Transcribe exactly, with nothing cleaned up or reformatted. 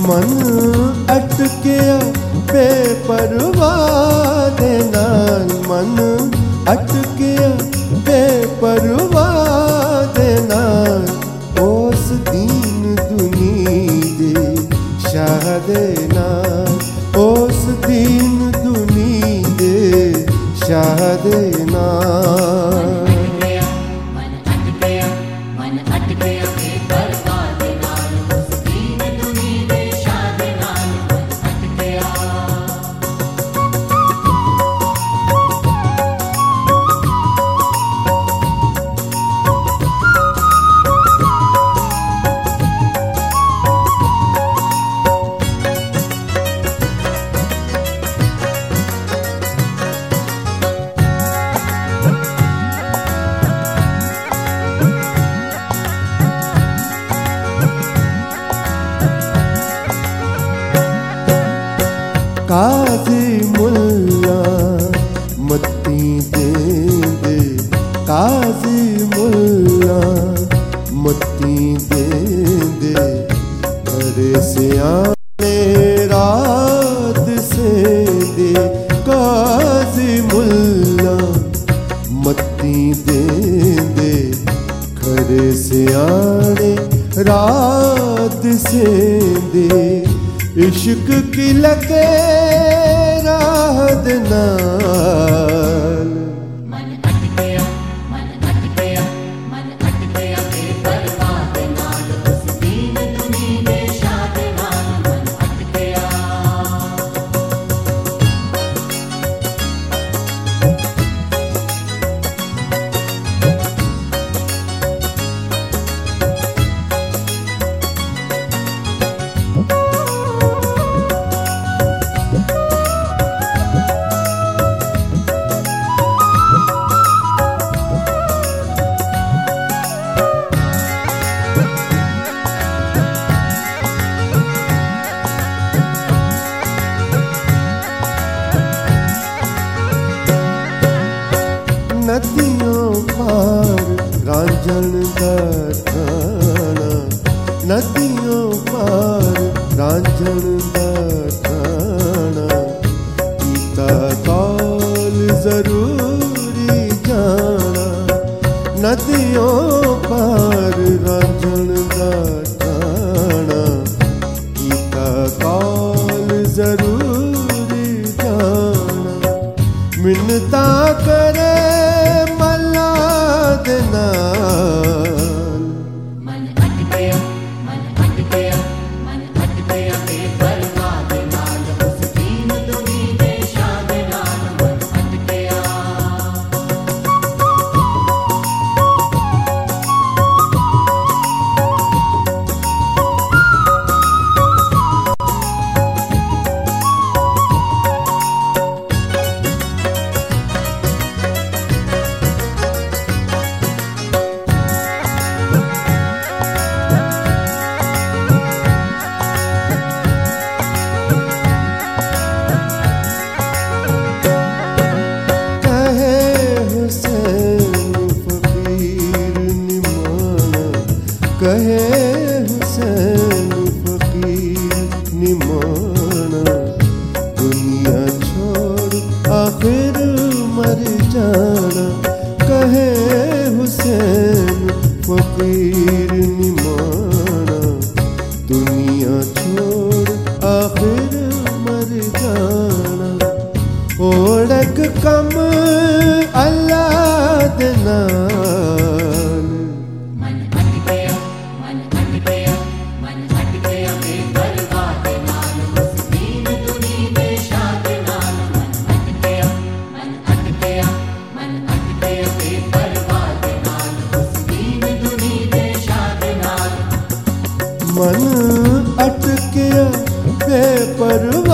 मन अटकिया बेपरवाह दे नाल, मन अटकिया बेपरवाह दे नाल, उस दीन दुनी दे शाह दे नाल, उस दीन दुनी दे शाह दे नाल। काजी मुल्ला मत्ती देंदे, काजी मुल्ला मत्ती देंदे, घरे सियाने रात से दे, काजी मुल्ला मत्ती देंदे, घरे सियाने रात से दे, इश्क की लगे राह दे नाल, मन अट गया, मन अट गया, मन अट गया बेपरवाह दे नाल, उस दीन दुनी दे शाह दे नाल, मन अट गया। नदियों पार रांझण दा ठाणा, नदियों पार रांझण दा ठाणा, कीता कौल जरूरी जाना, नदियों पार रांझण दा ठाणा, कीता कौल जरूरी जाना, मिन्नता करे नाल, मन अट गया, मन अट गया, मन अट गया बेपरवाह दे नाल, उस दीन दुनी दे शाह दे नाल, मन अट गया। कहे हुसैन फकीर निमाना, दुनिया छोड़ आखिर मर जाना, कहे हुसैन फकीर निमाना, दुनिया छोड़ आखिर मर जाना, ओढ़क कम अल्लाह दे नाल, मन अट गया, मन अट गया, मन अट गया बेपरवाह दे नाल, उस दीन दुनी दे शाह दे नाल, मन अट गया, मन अट गया, मन अट गया बेपरवाह दे नाल, उस दीन दुनी दे शाह दे नाल, मन अटकिया बेपरवाह